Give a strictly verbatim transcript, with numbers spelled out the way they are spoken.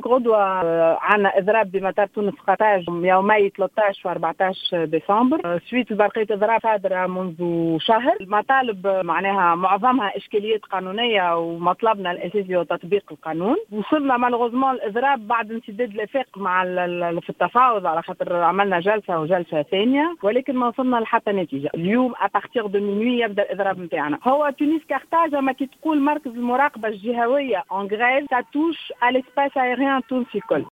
غدوة عنا إضراب بمطار تونس قرطاج يومي ثلاثة عشر و أربعة عشر ديسمبر سويت برقية إضراب صادرة منذ شهر. المطالب معناها معظمها إشكاليات قانونية ومطلبنا الأساسي هو تطبيق القانون. وصلنا مالغوزمون الإضراب بعد انسداد الإفاق مع في التفاوض على خاطر عملنا جلسة وجلسة ثانية، ولكن ما وصلنا لحتى نتيجة. اليوم أبارتيغ دو مينوي يبدأ الإضراب نتاعنا. هو تونس كارتاج ما كي تقول مركز المراقبة الجهوية en grève ça touche à l'espace aérien التونسي كل.